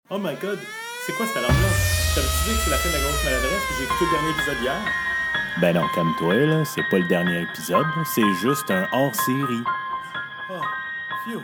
Oh my god, c'est quoi cette alarme-là? T'avais-tu dit que c'est la fin de la grosse maladresse puis j'ai écouté le dernier épisode hier? Ben non, calme-toi, là. C'est pas le dernier épisode. C'est juste un hors-série. Oh, phew.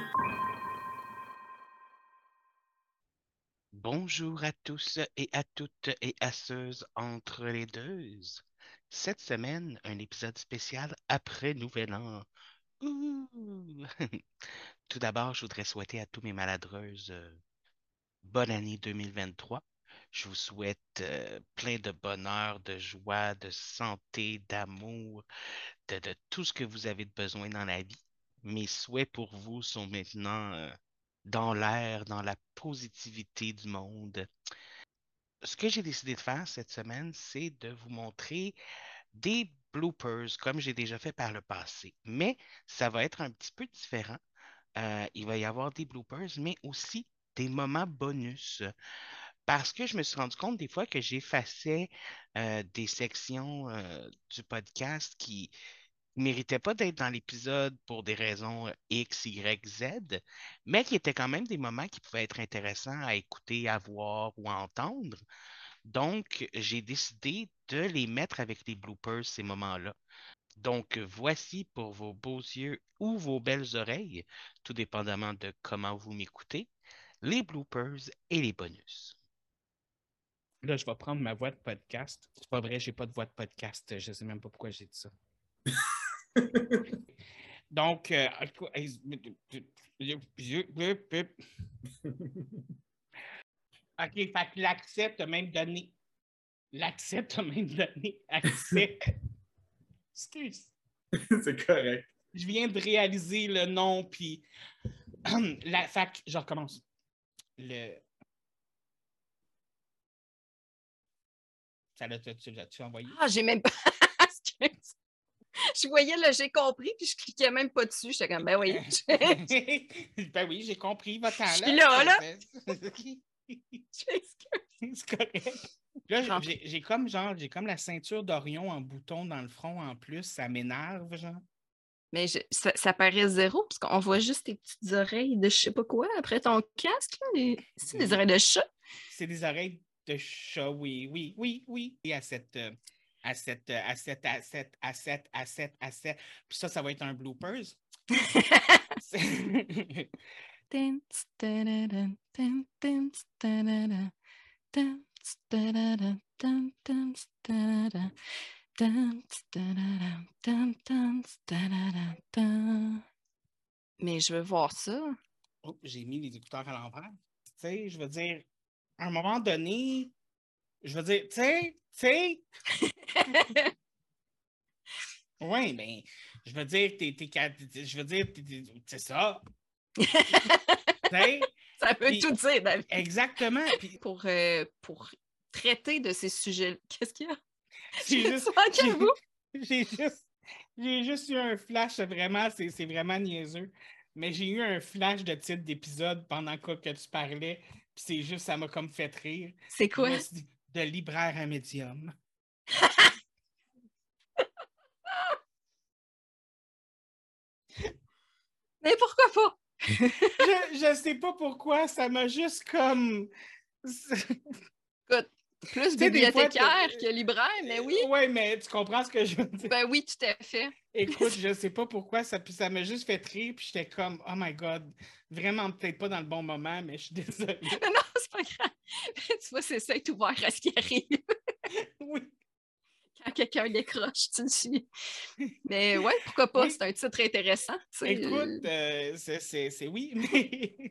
Bonjour à tous et à toutes et à ceux entre les deux. Cette semaine, un épisode spécial après Nouvel An. Ouh! Tout d'abord, je voudrais souhaiter à tous mes maladreuses bonne année 2023. Je vous souhaite plein de bonheur, de joie, de santé, d'amour, de tout ce que vous avez de besoin dans la vie. Mes souhaits pour vous sont maintenant dans l'air, dans la positivité du monde. Ce que j'ai décidé de faire cette semaine, c'est de vous montrer des bloopers comme j'ai déjà fait par le passé. Mais ça va être un petit peu différent. Il va y avoir des bloopers, mais aussi des moments bonus. Parce que je me suis rendu compte des fois que j'effaçais des sections du podcast qui ne méritaient pas d'être dans l'épisode pour des raisons X, Y, Z, mais qui étaient quand même des moments qui pouvaient être intéressants à écouter, à voir ou à entendre. Donc, j'ai décidé de les mettre avec les bloopers, ces moments-là. Donc, voici pour vos beaux yeux ou vos belles oreilles, tout dépendamment de comment vous m'écoutez, les bloopers et les bonus. Là, je vais prendre ma voix de podcast. C'est pas vrai, j'ai pas de voix de podcast. Je sais même pas pourquoi j'ai dit ça. Donc, OK, fait que l'accès t'a même donné. L'accès t'a même donné accès. Excuse. C'est correct. Je viens de réaliser le nom, puis. Fait que je recommence. Ça l'as-tu envoyé? Ah, j'ai même pas. Excuse. Je voyais le j'ai compris, puis je cliquais même pas dessus. J'étais comme, ben oui. Ben oui, j'ai compris votre temps. Je suis là. C'est correct. Là, j'ai comme la ceinture d'Orion en bouton dans le front en plus. Ça m'énerve, genre. Mais ça paraît zéro, parce qu'on voit juste tes petites oreilles de je sais pas quoi après ton casque. Là. C'est des oreilles de chat. C'est des oreilles de chat, oui. Et à cette. Puis ça va être un bloopers. Mais je veux voir ça. Oh, j'ai mis les écouteurs à l'envers. Tu sais, je veux dire, à un moment donné, je veux dire, tu sais. Oui, mais je veux dire, c'est ça. Ça veut tout dire, David. Exactement. Puis, pour traiter de ces sujets, qu'est-ce qu'il y a? J'ai juste eu un flash, vraiment, c'est vraiment niaiseux. Mais j'ai eu un flash de titre d'épisode pendant que tu parlais. Puis c'est juste, ça m'a comme fait rire. C'est quoi? Je me suis dit, de libraire à médium. Mais pourquoi pas? Je sais pas pourquoi, ça m'a juste comme... Écoute, plus bibliothécaire que libraire, mais oui. Oui, mais tu comprends ce que je veux dire? Ben oui, tout à fait. Écoute, je sais pas pourquoi, ça m'a juste fait rire, puis j'étais comme, oh my God, vraiment peut-être pas dans le bon moment, mais je suis désolée. Non, c'est pas grave. Tu vois, c'est ça, être ouvert à ce qui arrive. Oui. Quand quelqu'un décroche, tu le suis. Mais ouais, pourquoi pas? Oui. C'est un titre intéressant. Écoute, c'est oui, mais...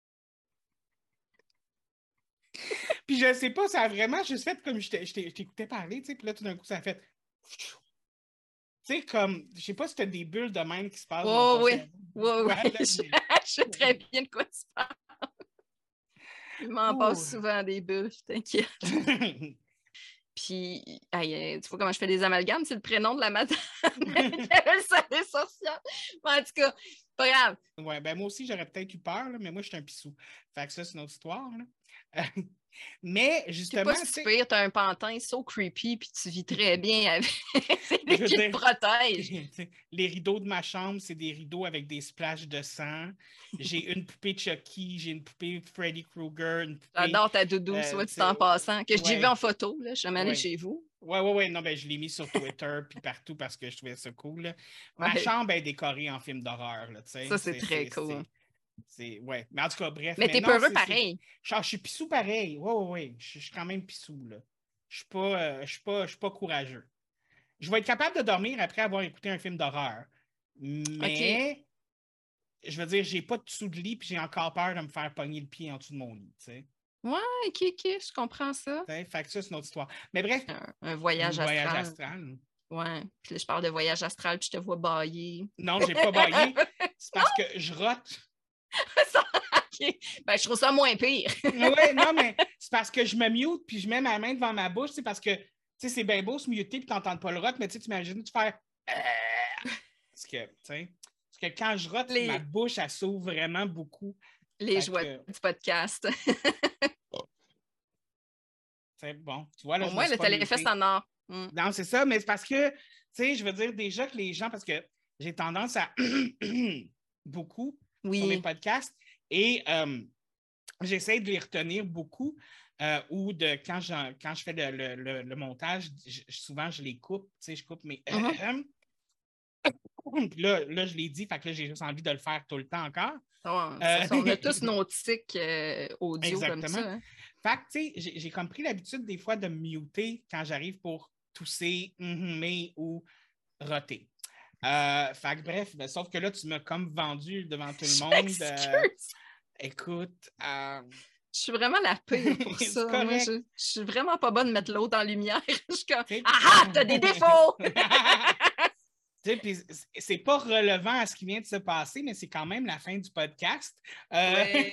Puis je sais pas, ça a vraiment juste fait comme je t'écoutais parler, tu sais, puis là, tout d'un coup, ça a fait... Tu sais, comme, je sais pas si t'as des bulles de même qui se passent. Oh oui, je sais très bien de quoi tu parles. Il m'en passe souvent des bulles, t'inquiète. Puis, tu vois comment je fais des amalgames? C'est le prénom de la madame qui avait le salé sorcière. Mais en tout cas, pas grave. Ouais, ben moi aussi, j'aurais peut-être eu peur, là, mais moi, je suis un pissou. Fait que ça, c'est une autre histoire. Là. Mais C'est justement, pas si pire, t'as un pantin so creepy, puis tu vis très bien avec c'est lui Je veux qui dire- te protège. les rideaux de ma chambre, c'est des rideaux avec des splashes de sang. J'ai une poupée Chucky, j'ai une poupée Freddy Krueger, une poupée... J'adore ta doudou, soit dit en passant, que j'ai ouais. vu en photo, là, je suis jamais allée Ouais. chez vous. Ouais. Non, ben, je l'ai mis sur Twitter puis partout parce que je trouvais ça cool. Là. Ma Ouais. chambre est décorée en film d'horreur. Là, Ça, c'est très cool. Ouais. Mais en tout cas, bref. Mais t'es non, peureux pareil. Je suis pissou pareil. Ouais. Je suis quand même pissou. Là. Je suis pas courageux. Je vais être capable de dormir après avoir écouté un film d'horreur. Mais, je veux dire, j'ai pas de dessous de lit puis j'ai encore peur de me faire pogner le pied en dessous de mon lit. T'sais. Ouais, ok, je comprends ça. Fait que ça, c'est une autre histoire. Mais bref, Un voyage astral. astral. Ouais. Puis là, je parle de voyage astral, puis je te vois bailler. Non, j'ai pas baillé. C'est parce que je rote. Ça, ok. Ben, je trouve ça moins pire. Oui, non, mais c'est parce que je me mute puis je mets ma main devant ma bouche. C'est parce que, tu sais, c'est bien beau se muter puis t'entends pas le rot, mais tu sais, tu imagines de faire. Parce que, tu sais, parce que quand je rote, ma bouche, elle s'ouvre vraiment beaucoup. Les joies du podcast. C'est bon. Tu vois, là, Au moins, le téléphone sonore. Non, c'est ça, mais c'est parce que, tu sais, je veux dire déjà que les gens, parce que j'ai tendance à beaucoup sur mes podcasts et j'essaie de les retenir beaucoup ou de quand je fais le montage, souvent je les coupe, tu sais, je coupe mes puis là, je l'ai dit, fait que là, j'ai juste envie de le faire tout le temps encore. On a tous nos tics audio exactement. Comme ça. Hein? Fait que, tu sais, j'ai comme pris l'habitude des fois de me muter quand j'arrive pour tousser, mais ou roter. Fait que bref, ben, sauf que là, tu m'as comme vendu devant tout le monde. Écoute. Je suis vraiment la pire pour ça. Moi, je suis vraiment pas bonne de mettre l'autre en lumière. Je suis comme t'as des défauts! Tu sais, puis c'est pas relevant à ce qui vient de se passer, mais c'est quand même la fin du podcast. Ouais,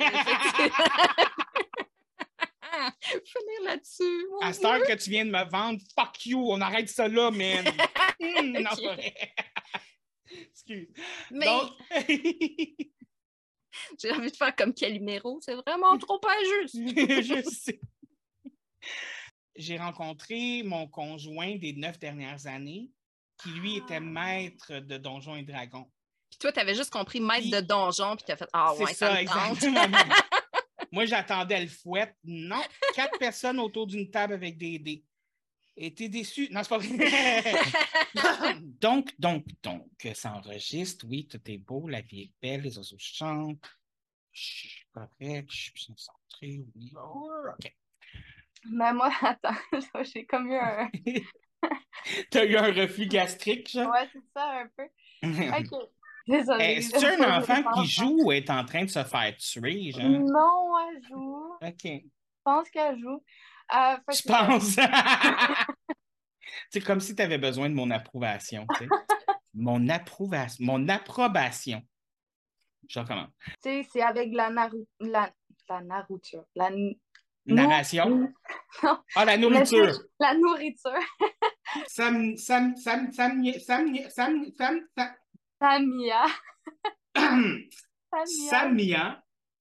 finir là-dessus. À cette heure que tu viens de me vendre, fuck you, on arrête ça là, man. Non, pas vrai. Excuse. Mais... Donc... J'ai envie de faire comme Calimero, c'est vraiment trop injuste. Je sais. J'ai rencontré mon conjoint des 9 dernières années, qui lui était maître de Donjons et Dragons. Puis toi, tu avais juste compris maître de donjon, puis tu as fait ouais, ça me exactement. Moi, j'attendais le fouet. Non, 4 personnes autour d'une table avec des dés. Et t'es déçu? Non, c'est pas vrai. donc, ça enregistre. Oui, tout est beau, la vie est belle, les oiseaux chantent. Je suis correct, je suis concentré, oui. OK. Mais moi, attends, j'ai comme eu un... T'as eu un reflux gastrique, genre? Ouais, c'est ça, un peu. OK. Désolée. Est-ce que tu un enfant qui joue ou est en train de se faire tuer, genre? Non, elle joue. OK. Je pense qu'elle joue. Je pense. C'est comme si tu avais besoin de mon approbation, tu sais. Mon approbation. Je recommence. Tu sais, c'est avec la nourriture. Narration? Non. Ah, la nourriture. La nourriture. Samia. Samia.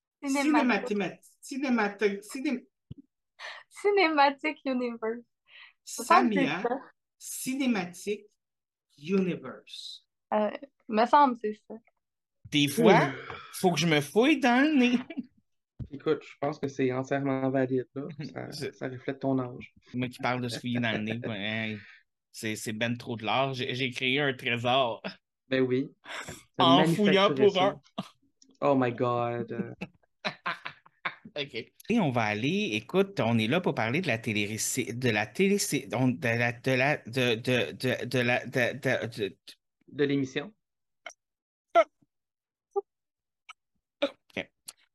Cinematic Universe. Samia. Cinematic Universe. Me semble, c'est ça. Des fois, il faut que je me fouille dans le nez. Écoute, je pense que c'est entièrement valide. Là. Ça reflète ton âge. Moi qui parle de se fouiller dans le nez. Ouais, c'est ben trop de l'art. J'ai créé un trésor. Ben oui. En fouillant pour un. Oh my God. OK. Et on va aller, écoute, on est là pour parler de la télé, de l'émission. OK.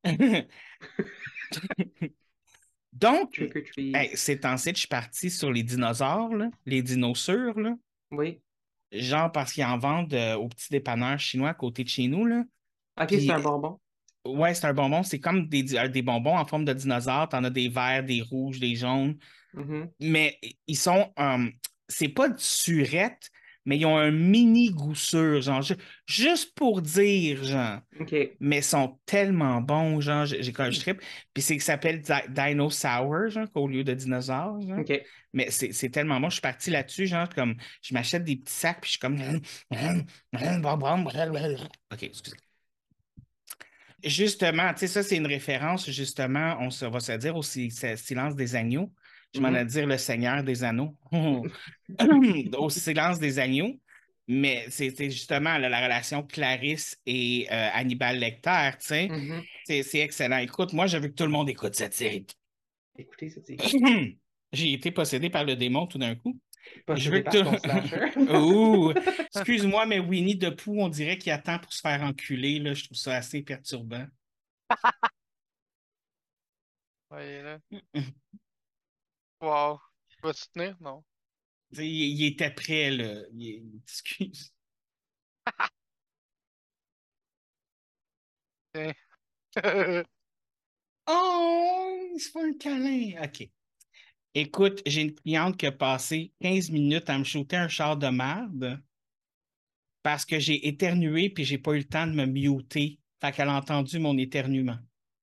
Donc, ces temps-ci, je suis parti sur les dinosaures, là, les dinosaures, là. Oui. Genre parce qu'ils en vendent au petit dépanneur chinois à côté de chez nous, là. OK, puis, c'est un bonbon. Ouais, c'est un bonbon. C'est comme des bonbons en forme de dinosaures. T'en as des verts, des rouges, des jaunes. Mm-hmm. Mais ils sont... c'est pas de surette, mais ils ont un mini goût sûr, genre, juste pour dire, genre. OK. Mais ils sont tellement bons, genre, quand je trippe. Puis c'est que ça s'appelle Dino Sour, genre, au lieu de dinosaure, genre. OK. Mais c'est tellement bon. Je suis parti là-dessus, genre, comme, je m'achète des petits sacs, puis je suis comme... OK, excusez. Justement, tu sais, ça, c'est une référence, justement, va se dire au Silence des agneaux. Je m'en ai dire le Seigneur des Anneaux. Au Silence des agneaux. Mais c'est justement là, la relation Clarisse et Hannibal Lecter, tu sais. C'est excellent. Écoute, moi, je veux que tout le monde écoute cette série. Écoutez cette série. J'ai été possédé par le démon tout d'un coup. Possédé par ton slasher. Ouh, excuse-moi, mais Winnie the Pooh, on dirait qu'il attend pour se faire enculer. Là. Je trouve ça assez perturbant. Ouais, là. Wow. Vas-tu tenir? Non. Il était prêt, là. Excuse. Oh, il se fait un câlin. OK. Écoute, j'ai une cliente qui a passé 15 minutes à me shooter un char de merde parce que j'ai éternué puis j'ai pas eu le temps de me muter. Fait qu'elle a entendu mon éternuement.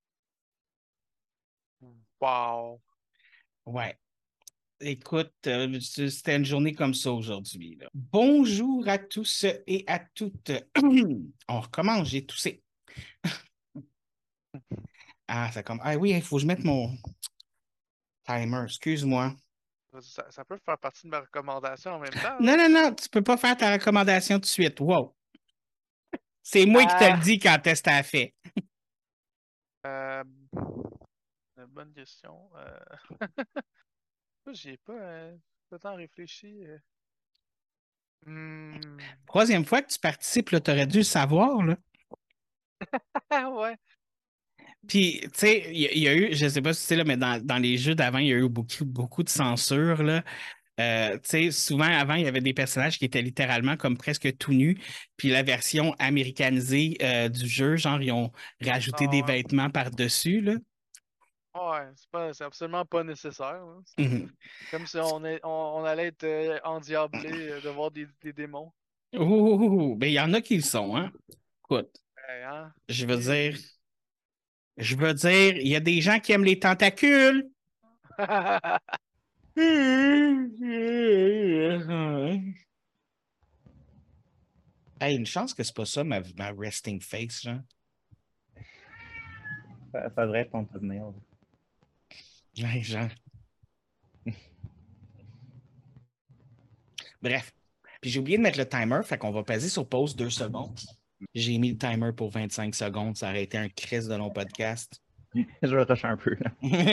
Wow. Ouais. Écoute, c'était une journée comme ça aujourd'hui. Là. Bonjour à tous et à toutes. On recommence, j'ai toussé. Ah, ça comme. Ah oui, il faut que je mette mon timer, excuse-moi. Ça peut faire partie de ma recommandation en même temps. Non, non, non, tu peux pas faire ta recommandation tout de suite. Wow. C'est moi qui te le dis quand est-ce que t'as fait. Une bonne question. J'y ai pas tant réfléchi. Troisième fois que tu participes, tu aurais dû le savoir. Là. Ouais. Puis, tu sais, il y a eu, je sais pas si tu sais, là, mais dans les jeux d'avant, il y a eu beaucoup de censure. Là. Tu sais, souvent, avant, il y avait des personnages qui étaient littéralement comme presque tout nus. Puis la version américanisée du jeu, genre, ils ont rajouté des vêtements par-dessus. Là. Ouais, c'est absolument pas nécessaire. Comme si on allait être endiablé de voir des démons. Oh, ben il y en a qui le sont, hein? Écoute, Hein? je veux dire, il y a des gens qui aiment les tentacules. Hey, une chance que c'est pas ça ma resting face, genre. Ça devrait être ton thumbnail. Hey, genre. Bref. Puis j'ai oublié de mettre le timer, fait qu'on va passer sur pause 2 secondes. J'ai mis le timer pour 25 secondes. Ça aurait été un crise de long podcast. Je vais rusher un peu. Là.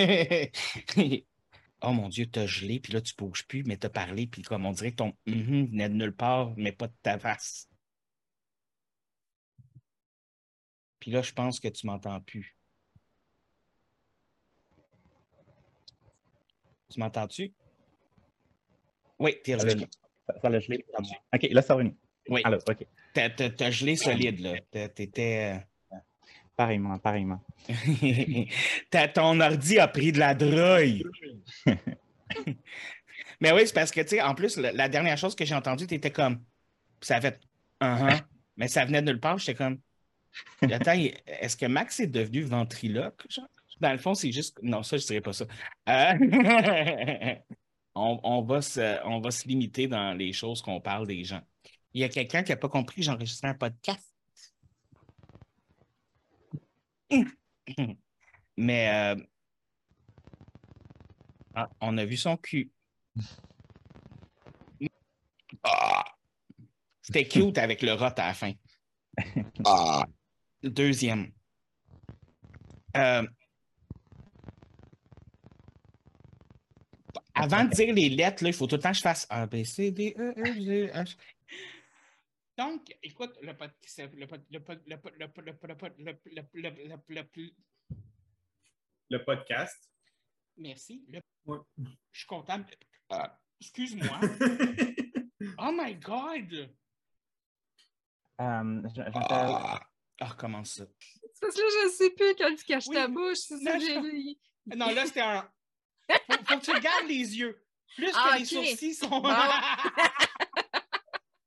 Oh mon Dieu, t'as gelé, puis là, tu bouges plus, mais t'as parlé, puis comme on dirait que ton venait de nulle part, mais pas de ta face. Puis là, je pense que tu m'entends plus. Tu m'entends-tu? Oui, t'es revenu. Ça l'a gelé. OK, là, c'est revenu. Oui. Alors, OK. T'as gelé solide, là. T'étais... Pareillement. Ton ordi a pris de la drogue. Mais oui, c'est parce que, tu sais, en plus, la dernière chose que j'ai entendue, t'étais comme... Ça a fait... Mais ça venait de nulle part. J'étais comme... Attends, est-ce que Max est devenu ventriloque? Genre? Dans le fond, c'est juste... Non, ça, je dirais pas ça. On va se limiter dans les choses qu'on parle des gens. Il y a quelqu'un qui n'a pas compris que j'enregistrais un podcast. Mais on a vu son cul. C'était cute avec le rot à la fin. Deuxième. Avant de dire les lettres, là, il faut tout le temps que je fasse A, B, C, D, E, F, G, H. Donc, écoute, le podcast. Merci. Je suis content. Excuse-moi. Oh my God! Comment ça? C'est parce que là, je ne sais plus quand tu caches ta bouche. C'est ça que j'ai lu. Non, là, c'était un... Faut que tu regardes les yeux. Plus que les sourcils sont...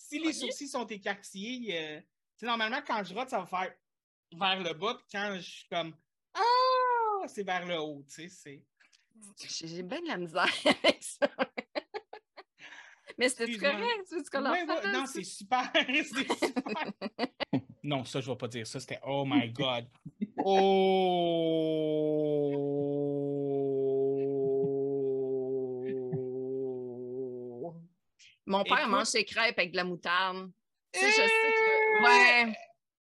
Si les sourcils sont écarquillés, normalement, quand je rote, ça va faire vers le bas, puis quand je suis comme ah, c'est vers le haut, tu sais. J'ai bien de la misère avec ça. Mais c'était correct, tu veux qu'on leur fasse? Non, c'est super. C'est super. Non, ça, je vais pas dire ça. C'était oh my God. Oh! Mon père Écoute, mange ses crêpes avec de la moutarde. Tu sais, je sais que. Ouais.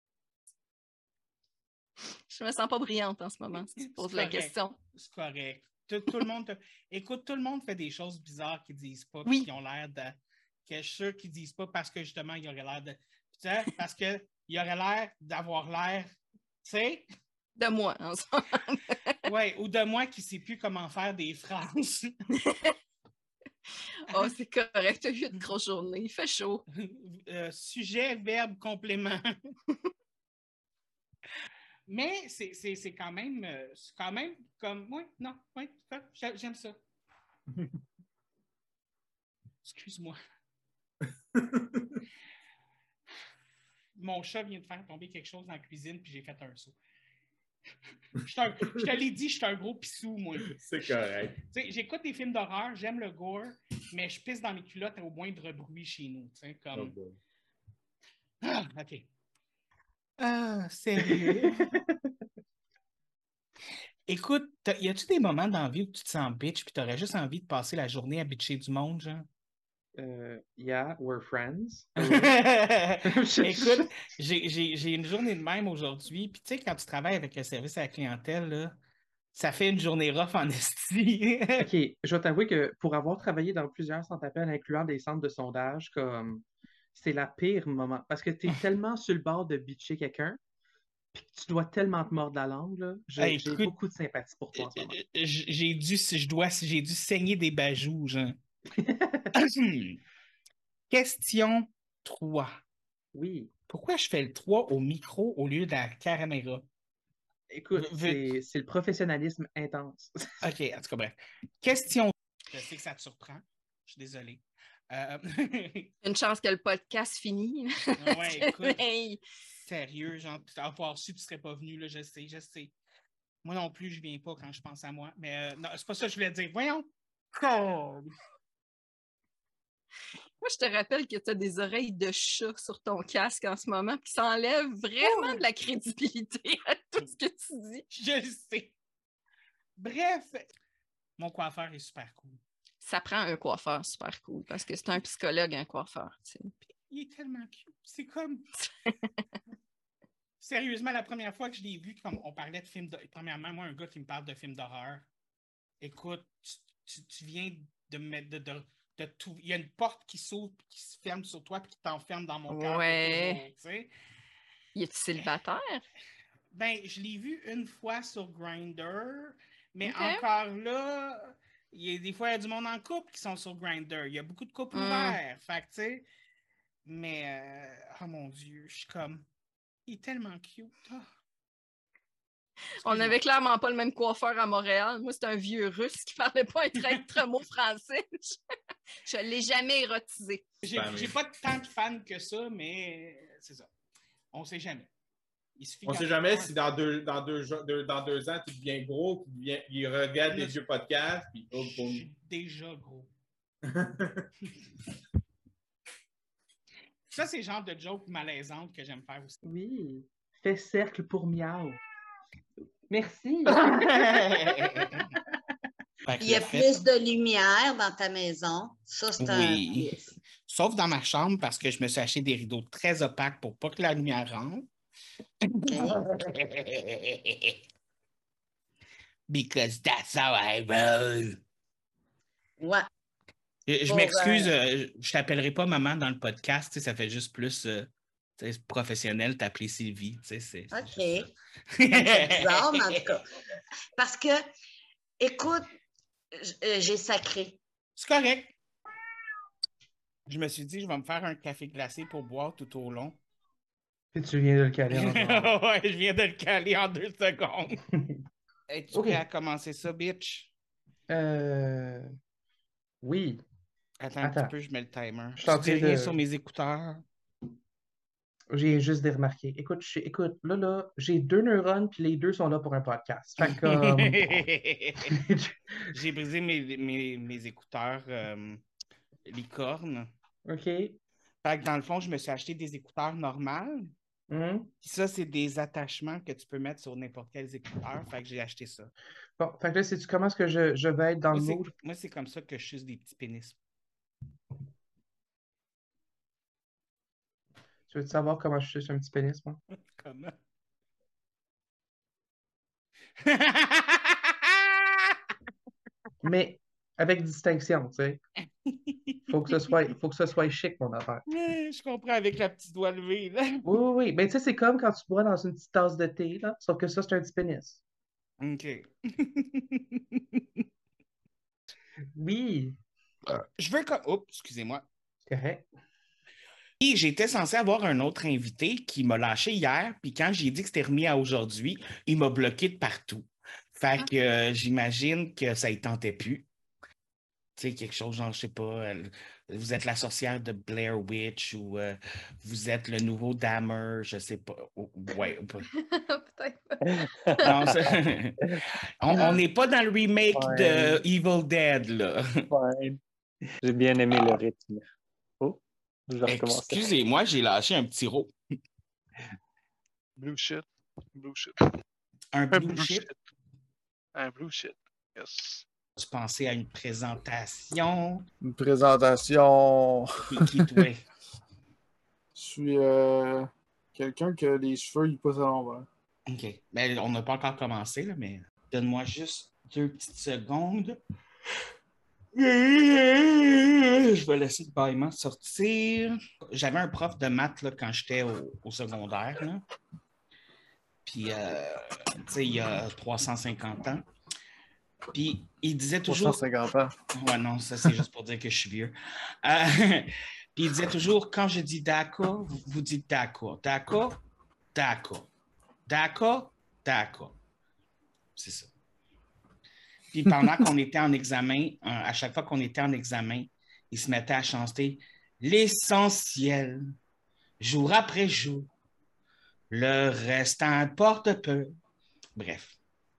Je me sens pas brillante en ce moment, si tu poses la question. C'est correct. Tout le monde écoute, tout le monde fait des choses bizarres qu'ils disent pas, oui. Qui ont l'air de. Que je suis sûr qu'ils disent pas parce que justement, il aurait l'air de. Tu sais, parce qu'il aurait l'air d'avoir l'air, tu sais. De moi, en ce moment. Oui, ou de moi qui ne sais plus comment faire des phrases. Oh, c'est correct, tu as eu une grosse journée, il fait chaud. Sujet, verbe, complément. Mais c'est quand même comme. Oui, non, oui, j'aime ça. Excuse-moi. Mon chat vient de faire tomber quelque chose dans la cuisine, puis j'ai fait un saut. Je te l'ai dit, je suis un gros pissou, moi. C'est correct. J'écoute des films d'horreur, j'aime le gore, mais je pisse dans mes culottes au moindre bruit chez nous. Comme... Oh, ah, OK. Ah, sérieux? Écoute, y a-tu des moments dans la vie où tu te sens bitch puis t'aurais juste envie de passer la journée à bitcher du monde, genre? Yeah, we're friends. Écoute, j'ai une journée de même aujourd'hui, puis tu sais, quand tu travailles avec le service à la clientèle, là, ça fait une journée rough en esti. OK, je vais t'avouer que pour avoir travaillé dans plusieurs centres d'appel, incluant des centres de sondage, comme c'est la pire moment. Parce que tu es tellement sur le bord de bitcher quelqu'un, puis que tu dois tellement te mordre la langue, là. J'ai beaucoup de sympathie pour toi en ce moment. J'ai dû saigner des bajoux, genre. Question 3. Oui. Pourquoi je fais le 3 au micro au lieu de la caméra? Écoute, c'est le professionnalisme intense. OK, en tout cas, bref. Question. Je sais que ça te surprend. Je suis désolé. Une chance que le podcast finit. Ouais, écoute. Sérieux, genre, avoir su, tu ne serais pas venu, là, je sais. Moi non plus, je ne viens pas quand je pense à moi. Mais non, c'est pas ça que je voulais dire. Voyons. Moi, je te rappelle que tu as des oreilles de chat sur ton casque en ce moment, puis ça enlève vraiment de la crédibilité à tout ce que tu dis. Je le sais. Bref, mon coiffeur est super cool. Ça prend un coiffeur super cool, parce que c'est un psychologue, un coiffeur. Tu sais. Il est tellement cute. C'est comme... Sérieusement, la première fois que je l'ai vu, comme on parlait de films... Premièrement, moi, un gars qui me parle de films d'horreur, écoute, tu viens de me mettre de tout. Il y a une porte qui s'ouvre, qui se ferme sur toi, puis qui t'enferme dans mon cœur. Ouais. Il est célibataire? Ben, je l'ai vu une fois sur Grindr, mais encore là, des fois, il y a du monde en couple qui sont sur Grindr. Il y a beaucoup de couples ouverts. Fait que, tu sais, mais, oh mon Dieu, je suis comme, il est tellement cute. Oh. On n'avait clairement pas le même coiffeur à Montréal. Moi, c'est un vieux russe qui parlait pas un traître mot français. Je ne l'ai jamais érotisé. J'ai pas tant de fans que ça, mais c'est ça. On ne sait jamais. On ne sait jamais si dans deux ans, tu deviens gros, il regarde les vieux podcasts. Puis, je suis déjà gros. Ça, c'est le genre de joke malaisante que j'aime faire aussi. Oui. Fais cercle pour miaou. Merci. Il y a plus de lumière dans ta maison. Ça, c'est un... Sauf dans ma chambre parce que je me suis acheté des rideaux très opaques pour pas que la lumière rentre. Okay. Because that's how I roll. Ouais. Je m'excuse, je t'appellerai pas maman dans le podcast, ça fait juste plus professionnel t'appeler Sylvie. C'est OK. C'est bizarre, mais en tout cas. Parce que, écoute, j'ai sacré. C'est correct. Je me suis dit, je vais me faire un café glacé pour boire tout au long. Et tu viens de le caler en 2 secondes. Ouais, je viens de le caler en 2 secondes. Es-tu prêt à commencer ça, bitch? Oui. Attends un petit peu, je mets le timer. Je Je suis en dis train rien de- sur mes écouteurs. J'ai juste des remarqués. Écoute, là, j'ai 2 neurones, puis les 2 sont là pour un podcast. Fait que, J'ai brisé mes écouteurs licorne. OK. Fait que dans le fond, je me suis acheté des écouteurs normales. Mhm. Puis ça, c'est des attachements que tu peux mettre sur n'importe quel écouteur. Fait que j'ai acheté ça. Bon, fait que là, sais-tu comment est-ce que je vais être dans le mood? Moi, c'est comme ça que je suce des petits pénis. Tu veux savoir comment je suis un petit pénis, moi? Comment? Mais avec distinction, tu sais. Faut que ce soit chic, mon affaire. Je comprends avec la petite doigt levée, là. Oui, oui, oui. Mais tu sais, c'est comme quand tu bois dans une petite tasse de thé, là. Sauf que ça, c'est un petit pénis. OK. Oui. Je veux comme... Oups, excusez-moi. Correct. Et j'étais censé avoir un autre invité qui m'a lâché hier, puis quand j'ai dit que c'était remis à aujourd'hui, il m'a bloqué de partout. Fait que j'imagine que ça ne tentait plus. Tu sais, quelque chose genre, je sais pas, vous êtes la sorcière de Blair Witch ou vous êtes le nouveau Dahmer, je sais pas. Ouais. Peut-être pas. Non, on n'est pas dans le remake de Evil Dead, là. Ouais. J'ai bien aimé le rythme. Oh, je vais recommencer. Excusez-moi, j'ai lâché un petit rot. Blue shit. Blue shit. Un blue shit? Un blue shit, yes. Tu pensais à une présentation? Une présentation. Qui toi? Je suis quelqu'un que les cheveux ils poussent à l'envers. OK. Ben, on n'a pas encore commencé, là, mais donne-moi juste 2 petites secondes. Je vais laisser le bâillement sortir. J'avais un prof de maths là, quand j'étais au secondaire. Là. Puis, tu sais, il y a 350 ans. Puis, il disait toujours... 350 ans. Ouais, non, ça, c'est juste pour dire que je suis vieux. Puis, il disait toujours, quand je dis d'accord, vous dites d'accord. D'accord, d'accord. D'accord, d'accord. C'est ça. Puis, pendant qu'on était en examen, à chaque fois qu'on était en examen, il se mettait à chanter « L'essentiel, jour après jour, le reste importe peu. » Bref.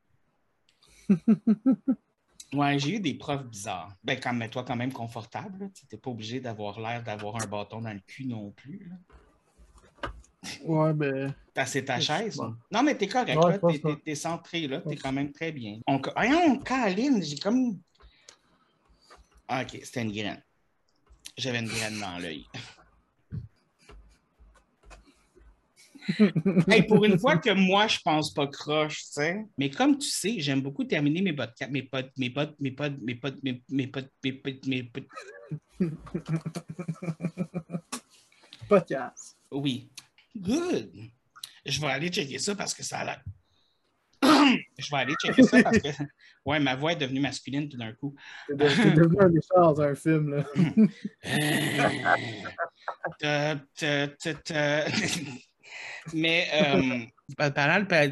Ouais, j'ai eu des profs bizarres. Ben, quand mets-toi quand même confortable. Tu n'es pas obligé d'avoir l'air d'avoir un bâton dans le cul non plus. Là. Ouais, ben. T'as assez ta chaise? Bon. Non, mais t'es correct. Ouais, là. T'es centré, là. T'es quand même très bien. Voyons, Caroline, j'ai comme... Ah, OK, c'était une graine. J'avais une graine dans l'œil. Hey, pour une fois que moi, je pense pas croche, tu sais. Mais comme tu sais, j'aime beaucoup terminer mes podcasts, podcast. Oui. Good. Je vais aller checker ça parce que ça a l'air. Je vais aller checker ça parce que ouais, ma voix est devenue masculine tout d'un coup. T'es devenu un méchant dans un film, là. Mais parlant de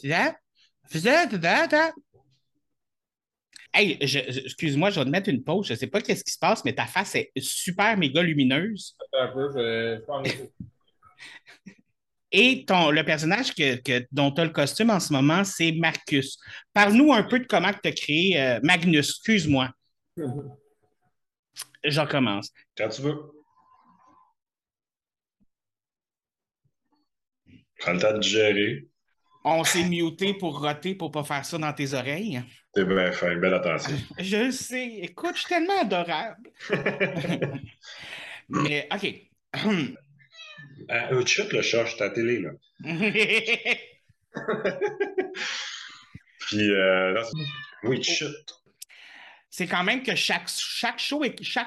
hey, excuse-moi, je vais te mettre une pause. Je ne sais pas qu'est-ce qui se passe, mais ta face est super méga lumineuse. Un peu, je pense. Et le personnage dont tu as le costume en ce moment, c'est Marcus. Parle-nous un peu de comment tu as créé Magnus. Excuse-moi. Je recommence. Quand tu veux. Prends le temps de digérer. On s'est muté pour roter pour ne pas faire ça dans tes oreilles. T'es bien fait, belle attention. Je le sais. Écoute, je suis tellement adorable. Mais, OK. Chut, le chat, je suis à la télé, là. Puis, là, oui, chut. C'est quand même que chaque show.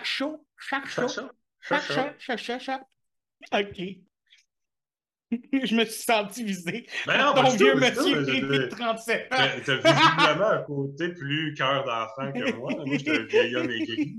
OK. Je me suis senti visé. Mais non, ton vieux tout, monsieur de 37 ans. T'as visiblement un côté plus cœur d'enfant que moi. Moi, je suis un vieil homme aigri.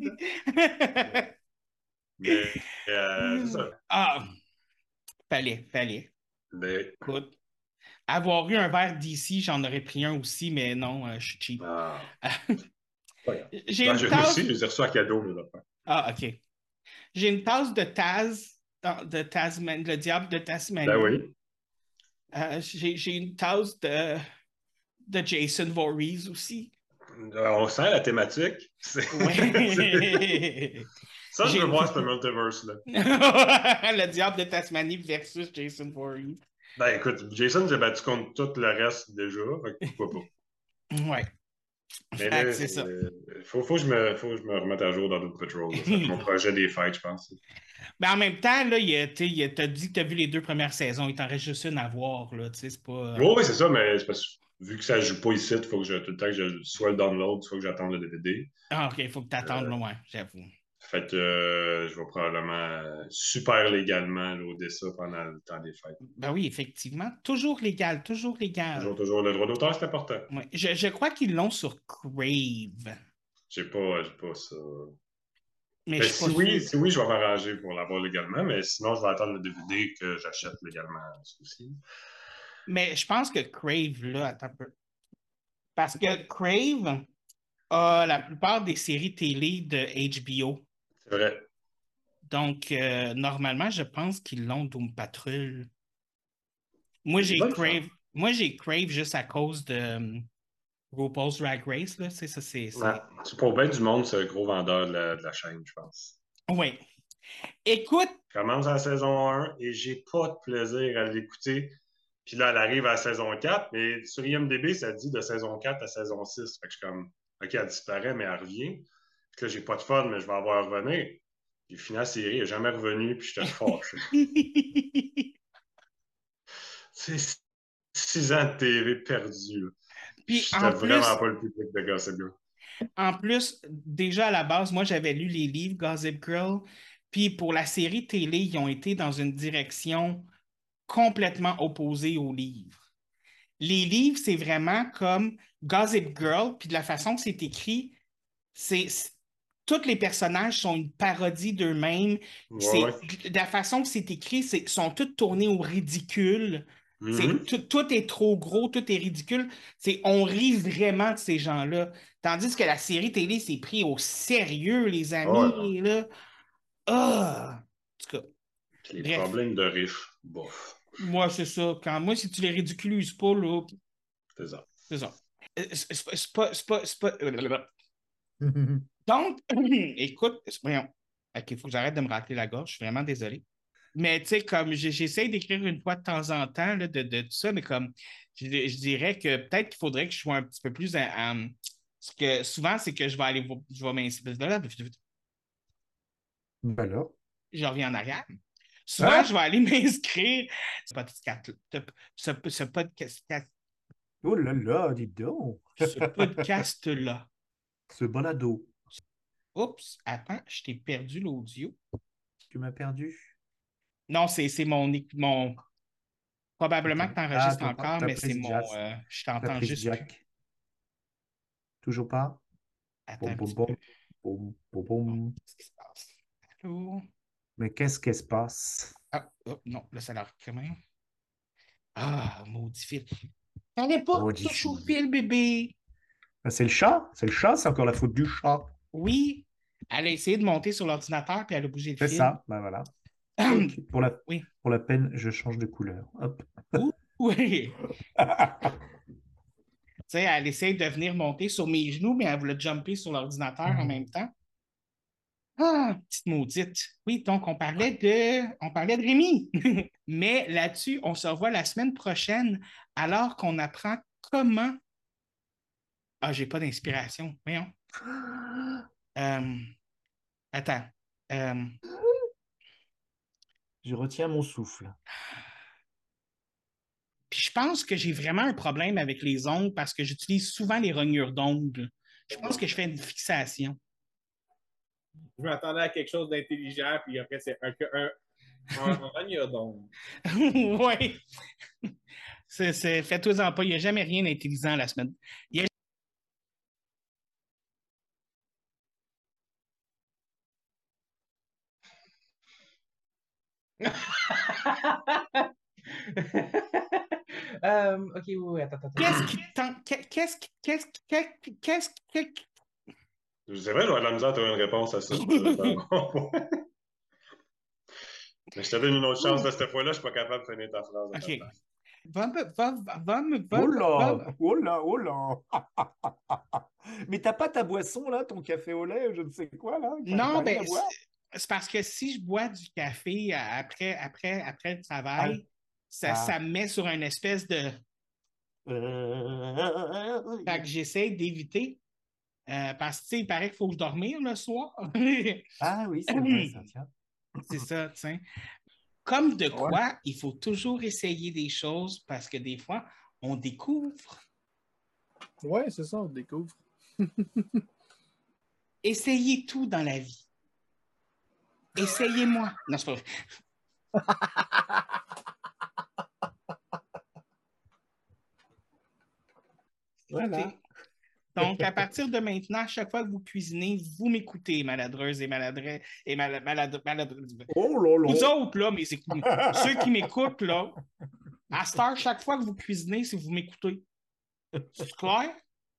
Mais, c'est ça. Ah, fallait. Mais... Écoute, avoir eu un verre d'ici, j'en aurais pris un aussi, mais non, je suis cheap. Ah. J'ai Ben, une j'ai tasse... aussi, je les ai reçus à cadeau, mes enfants. Ah, OK. J'ai une tasse de Taz, le diable de Tasmanie. Ben oui. J'ai une tasse de Jason Voorhees aussi. On sent la thématique. Ouais. Ça, je veux voir ce multiverse-là. Le diable de Tasmanie versus Jason Voorhees. Ben écoute, Jason s'est battu contre tout le reste déjà, fait que pourquoi pas. Ouais. Mais là, c'est ça. faut que je me remette à jour dans Doom Patrol. C'est mon projet des fêtes, je pense. Mais en même temps, là, t'as dit que t'as vu les 2 premières saisons. Il t'en reste juste une à voir, là. Tu sais, c'est pas... Oui, c'est ça, mais c'est parce que vu que ça ne joue pas ici, il faut que tout le temps que je soit le download, soit que j'attende le DVD. Ah, OK, il faut que t'attendes loin, j'avoue. Fait que je vais probablement super légalement loader ça pendant le temps des fêtes. Ben oui, effectivement. Toujours légal, toujours légal. Toujours le droit d'auteur, c'est important. Ouais. Je crois qu'ils l'ont sur Crave. J'ai pas ça. Mais si oui, je vais m'arranger pour l'avoir légalement, mais sinon, je vais attendre le DVD que j'achète légalement aussi. Mais je pense que Crave, là, attends un peu. Parce que Crave a la plupart des séries télé de HBO. C'est vrai. Donc, normalement, je pense qu'ils l'ont Doom Patrol. Moi, j'ai Crave juste à cause de RuPaul's Drag Race. Là. C'est pour bien du monde, c'est un gros vendeur de la chaîne, je pense. Oui. Écoute. Je commence à la saison 1 et j'ai pas de plaisir à l'écouter. Puis là, elle arrive à la saison 4, mais sur IMDb, ça dit de saison 4 à saison 6. Fait que je suis comme, OK, elle disparaît, mais elle revient. Puis là, j'ai pas de fun, mais je vais avoir à revenir. Puis finalement, la série n'est jamais revenue, puis j'étais fâché. C'est 6 ans de TV perdus. Puis j'étais vraiment pas le public de Gossip Girl. En plus, déjà à la base, moi, j'avais lu les livres Gossip Girl. Puis pour la série télé, ils ont été dans une direction complètement opposée aux livres. Les livres, c'est vraiment comme Gossip Girl, puis de la façon que c'est écrit, tous les personnages sont une parodie d'eux-mêmes. Ouais. De la façon que c'est écrit, sont tous tournés au ridicule. Tout est trop gros, tout est ridicule. On rit vraiment de ces gens-là. Tandis que la série télé s'est pris au sérieux, les amis. Là. En tout cas. Puis les problèmes de riches, bof. Moi, c'est ça. Moi, si tu les ridiculises pas, là. C'est ça. C'est ça. C'est pas. Donc, écoute, voyons. OK, il faut que j'arrête de me racler la gorge. Je suis vraiment désolé. Mais tu sais, comme j'essaie d'écrire une fois de temps en temps là, de tout ça, mais comme je dirais que peut-être qu'il faudrait que je sois un petit peu plus ce que souvent, c'est que je vais m'inscrire. Ben là. Je reviens en arrière. Souvent, je vais aller m'inscrire. Ce podcast. Oh là là, dis donc. Ce podcast-là. Ce balado. Oups, attends, je t'ai perdu l'audio. Tu m'as perdu? Non, c'est mon... Probablement que tu enregistres encore, mais c'est mon... je t'entends juste Jack. Toujours pas? Attends Qu'est-ce qui se passe? Allô? Mais qu'est-ce qui se passe? Ah, oh, non, là, ça a l'air quand même. Ah, maudit fil. T'allais pas toucher au fil, bébé. C'est le chat? C'est encore la faute du chat. Oui. Elle a essayé de monter sur l'ordinateur puis elle a bougé le fil. C'est ça, ben voilà. Okay. Pour la peine, je change de couleur. Hop. Oui. Tu sais, elle essaie de venir monter sur mes genoux, mais elle voulait jumper sur l'ordinateur en même temps. Ah, petite maudite. Oui, donc on parlait de Rémi. Mais là-dessus, on se revoit la semaine prochaine alors qu'on apprend comment... Ah, j'ai pas d'inspiration. Voyons. Attends. Je retiens mon souffle. Puis je pense que j'ai vraiment un problème avec les ongles parce que j'utilise souvent les rognures d'ongles. Je pense que je fais une fixation. Je m'attendais à quelque chose d'intelligent, puis après, c'est un rognure d'ongles. Oui. Fais-toi-en pas. Il n'y a jamais rien d'intelligent la semaine. OK, oui, attends. Qu'est-ce qui... C'est vrai, j'aurais de la misère à trouver une réponse à ça. Mais je te donne une autre chance de cette fois-là, je suis pas capable de finir ta phrase. OK. Oh là! Oh là! Oh là! Mais t'as pas ta boisson, là, ton café au lait, je ne sais quoi, là? Non, T'as rien à boire? c'est parce que si je bois du café après le travail, ça me met sur une espèce de... Fait que j'essaie d'éviter. Parce que, il paraît qu'il faut dormir le soir. Ah oui, c'est vrai, ça, tiens. C'est ça, tu sais. Comme de quoi, il faut toujours essayer des choses parce que des fois, on découvre. Ouais, c'est ça, on découvre. Essayez tout dans la vie. Essayez-moi. Non, c'est pas vrai. Voilà. OK. Donc, à partir de maintenant, à chaque fois que vous cuisinez, vous m'écoutez, maladreuses et maladreux. Oh là là! Vous autres, là, mais c'est ceux qui m'écoutent, là, à cette heure, chaque fois que vous cuisinez, c'est vous m'écoutez. C'est clair?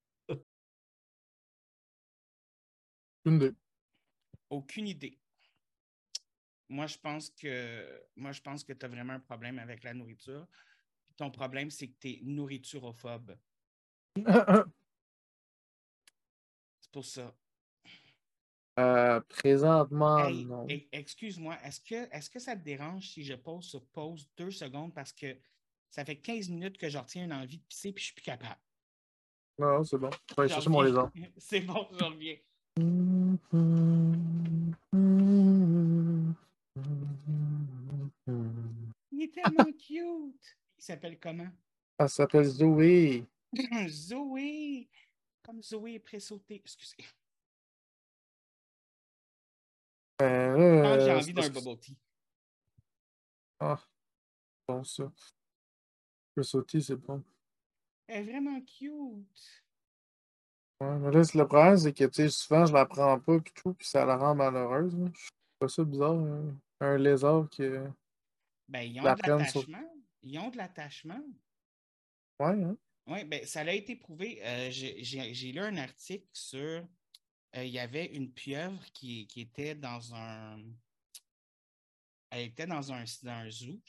Aucune idée. Moi, je pense que tu as vraiment un problème avec la nourriture. Puis ton problème, c'est que tu es nourriturophobe. C'est pour ça. Présentement, Hey, non. excuse-moi, est-ce que ça te dérange si je pose sur pause 2 secondes parce que ça fait 15 minutes que je retiens une envie de pisser puis je suis plus capable. Non, c'est bon. Je vais aller Je chercher mon reviens. lézard. C'est bon, je reviens. Il est tellement cute. Il s'appelle comment? Elle s'appelle Zoé. Zoé. Comme Zoé pressauté. Excusez. Je pense que j'ai envie d'un bubble tea. Ah, bon ça. Le sauter, c'est bon. Elle est vraiment cute. Ouais, mais là, le problème, c'est que, tu sais, souvent, je la prends pas, puis tout, puis ça la rend malheureuse. Là. Je trouve pas ça bizarre, un lézard qui Ben, ils ont la de prenne sur... l'attachement. Ils ont de l'attachement. Ouais, hein? Oui, ben, ça a été prouvé. J'ai lu un article sur... il y avait une pieuvre qui était dans un... Elle était dans un zoo.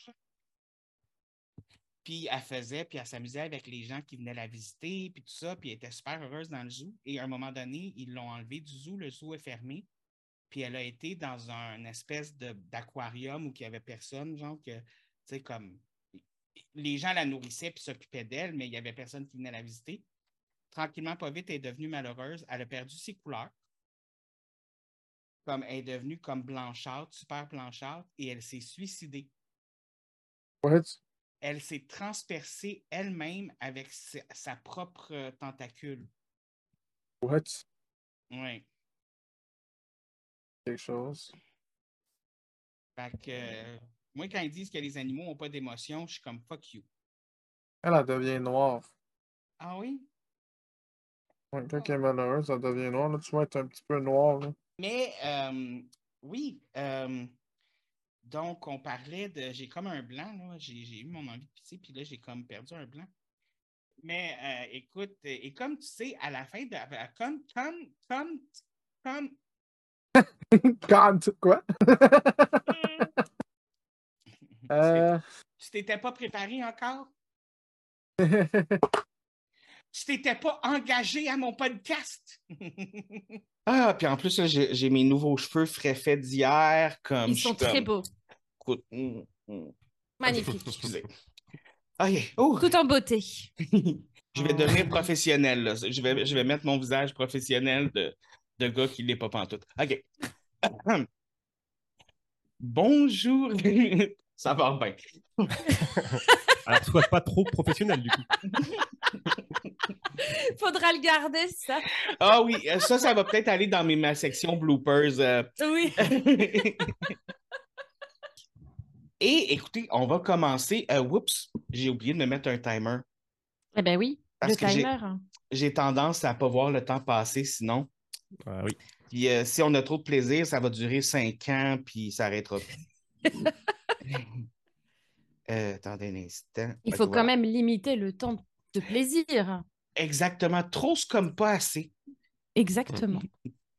Puis elle s'amusait avec les gens qui venaient la visiter, puis tout ça, puis elle était super heureuse dans le zoo. Et à un moment donné, ils l'ont enlevée du zoo, le zoo est fermé, puis elle a été dans une espèce d'aquarium où il n'y avait personne, genre que, tu sais, comme, les gens la nourrissaient puis s'occupaient d'elle, mais il n'y avait personne qui venait la visiter. Tranquillement, pas vite, elle est devenue malheureuse, elle a perdu ses couleurs. Comme elle est devenue comme blanchâtre, super blanchâtre, et elle s'est suicidée. What? Elle s'est transpercée elle-même avec sa propre tentacule. What? Oui. Quelque chose. Fait que, moi, quand ils disent que les animaux n'ont pas d'émotion, je suis comme fuck you. Elle devient noire. Ah oui? Ouais, quand elle est malheureuse, elle devient noire. Là, tu vois, être un petit peu noir. Là. Mais, oui. Donc, on parlait de... J'ai comme un blanc, là. J'ai eu mon envie de pisser, puis là, j'ai comme perdu un blanc. Mais, écoute, et comme tu sais, à la fin de... Comme... Quoi? Tu t'étais pas préparé encore? Tu t'étais pas engagé à mon podcast? Ah, puis en plus, là, j'ai mes nouveaux cheveux frais faits d'hier. Ils sont très beaux. Écoute, Magnifique. Excusez. OK. Oh. Tout en beauté. Je vais devenir professionnel. Là. Je vais mettre mon visage professionnel de gars qui ne l'est pas pantoute. OK. Bonjour. Ça va bien. Alors, sois pas trop professionnel, du coup. Faudra le garder, ça. Ah oui, ça va peut-être aller dans ma section bloopers. Oui. Et écoutez, on va commencer. Oups, j'ai oublié de me mettre un timer. Eh bien oui, Parce le que timer. j'ai tendance à ne pas voir le temps passer sinon. Ah oui. Puis si on a trop de plaisir, ça va durer 5 ans, puis ça n'arrêtera plus. Attendez un instant. Il faut quand même limiter le temps de plaisir. Exactement. Trop, c'est comme pas assez. Exactement.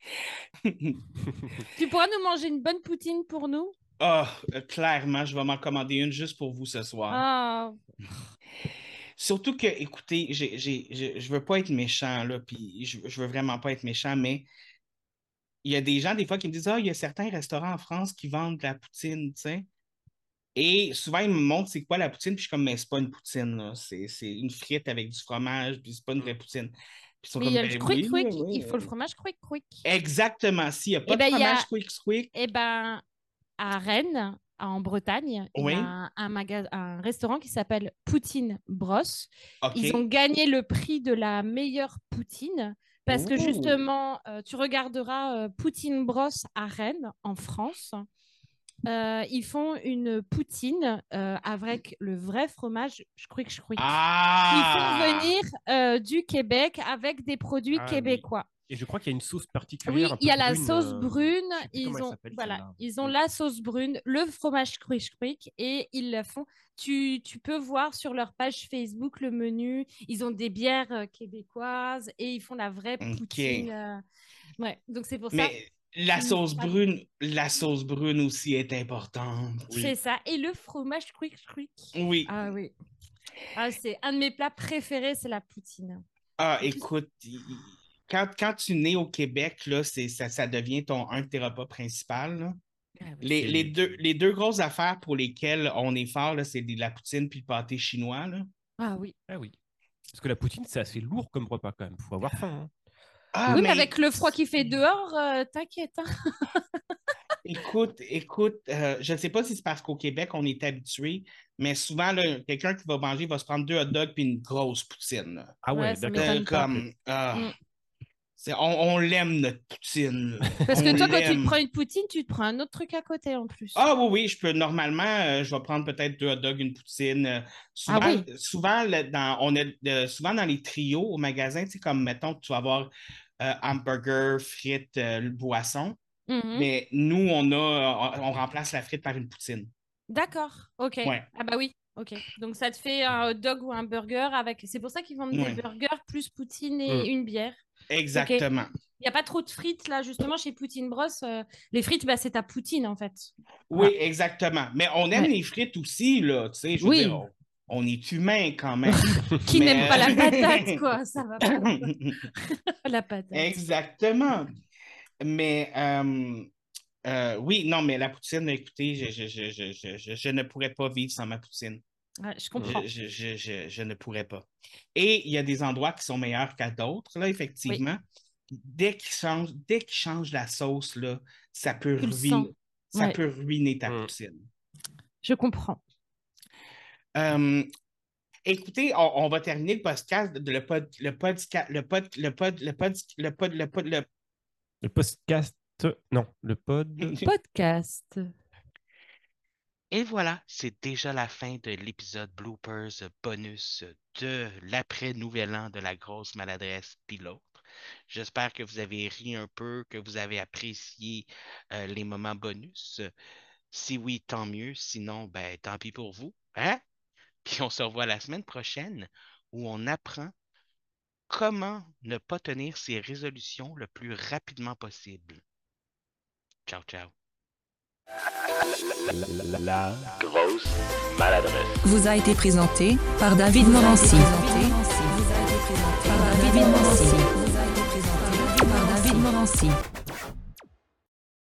Tu pourras nous manger une bonne poutine pour nous? Ah, clairement, je vais m'en commander une juste pour vous ce soir. Ah. Surtout que, écoutez, je veux pas être méchant, là, puis je veux vraiment pas être méchant, mais il y a des gens, des fois, qui me disent « Ah, il y a certains restaurants en France qui vendent de la poutine, tu sais. » Et souvent, ils me montrent c'est quoi la poutine, puis je suis comme « Mais c'est pas une poutine, là. C'est une frite avec du fromage, puis c'est pas une vraie poutine. » Puis ils sont Mais comme, il y a ben, le quick oui, quick, oui, il faut le fromage quick quick. Exactement. S'il n'y a pas Eh ben, de il y a- fromage quick quick, Eh ben, à Rennes, en Bretagne, il Oui. y a un restaurant qui s'appelle Poutine Brosse. OK. Ils ont gagné le prix de la meilleure poutine parce que Ouh. justement, tu regarderas Poutine Brosse à Rennes, en France. Ils font une poutine avec le vrai fromage shkwik. Ah! Ils font venir du Québec avec des produits Ah oui. québécois. Et je crois qu'il y a une sauce Oui, particulière. un il y a peu la brune, sauce brune. je sais plus comment elle s'appelle, Voilà, celle-là. ils ont la sauce brune, le fromage shkwik et ils la font. Tu peux voir sur leur page Facebook le menu. Ils ont des bières québécoises et ils font la vraie OK. poutine. Ouais, donc c'est pour ça. Mais la qu'ils sauce font- brune aussi est importante. C'est ça. Et le fromage shkwik. Oui. Ah oui. Ah, c'est un de mes plats préférés, c'est la poutine. Ah, écoute, quand tu nais au Québec, là, ça devient un de tes repas principaux, là. Ah oui. Les deux grosses affaires pour lesquelles on est fort, là, c'est la poutine puis le pâté chinois, là. Ah oui. Ah oui. Parce que la poutine, c'est assez lourd comme repas quand même. Faut avoir faim. Hein. Ah, Oui, mais avec le froid qu'il fait dehors, t'inquiète. Hein. Écoute, je ne sais pas si c'est parce qu'au Québec, on est habitué, mais souvent, là, quelqu'un qui va manger va se prendre 2 hot dogs puis une grosse poutine, là. Ah ouais, ça d'accord. m'étonne pas. Comme, on l'aime, notre poutine. Parce que On toi, quand tu l'aime. te prends une poutine, tu te prends un autre truc à côté en plus. Ah oui, je peux normalement, je vais prendre peut-être 2 hot dogs, une poutine. Souvent, Ah oui. souvent, souvent dans les trios au magasin, tu sais, comme mettons que tu vas avoir hamburger, frites, boisson. Mhm. Mais nous, on remplace la frite par une poutine. D'accord, ok. Ouais. Ah bah oui, ok. Donc ça te fait un hot dog ou un burger avec. C'est pour ça qu'ils vendent Ouais. des burgers plus poutine et une bière. Exactement. Il n'y a pas trop de frites là, justement, chez Poutine Brosse. Les frites, bah, c'est ta poutine en fait. Oui, exactement. Mais on aime Ouais. les frites aussi, là. Tu sais, je veux Oui. dire, on est humain quand même. Qui Mais- n'aime pas la patate, quoi. Ça va pas. La patate. Exactement. Mais oui, non, mais la poutine, écoutez, je ne pourrais pas vivre sans ma poutine. Ouais, je comprends. Je ne pourrais pas. Et il y a des endroits qui sont meilleurs qu'à d'autres, là, effectivement. Dès qu'ils changent la sauce, là, ça peut Tu le sens. Ouais. ruiner ta poutine. Je comprends. Écoutez, on va terminer le podcast, Le podcast. Non, le pod. Podcast. Et voilà, c'est déjà la fin de l'épisode bloopers bonus de l'après-nouvel an de la grosse maladresse pilote. J'espère que vous avez ri un peu, que vous avez apprécié les moments bonus. Si oui, tant mieux. Sinon, ben tant pis pour vous. Hein? Puis on se revoit la semaine prochaine où on apprend comment ne pas tenir ses résolutions le plus rapidement possible. Ciao, ciao. La grosse maladresse. Vous a été présenté par David Morancy. Par David Morancy.